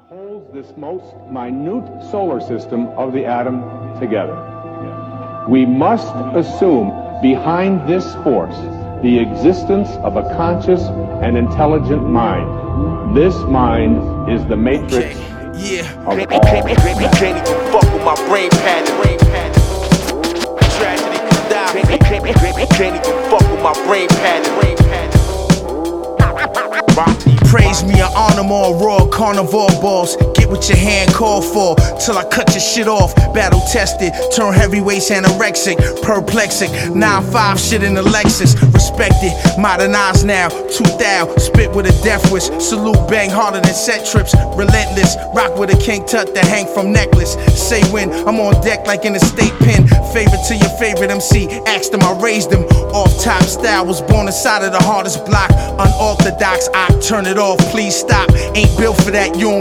holds this most minute solar system of the atom together. We must assume behind this force the existence of a conscious and intelligent mind. This mind is the matrix of all matter. Can't even fuck with my brain pattern. Tragedy could die. Can't even fuck with my brain pattern. Praise me or honor more raw carnivore balls. Get what your hand called for till I cut your shit off. Battle tested, turn heavyweights anorexic, perplexic. 9-5 shit in the Lexus. Respected, modernized now. 2000, spit with a death wish. Salute bang harder than set trips. Relentless, rock with a king tut that hang from necklace. Say when I'm on deck like in a state pen. Favorite to your favorite MC. Asked him, I raised him. Off top style, was born inside of the hardest block. Unorthodox, I turn it off, please stop. Ain't built for that, you don't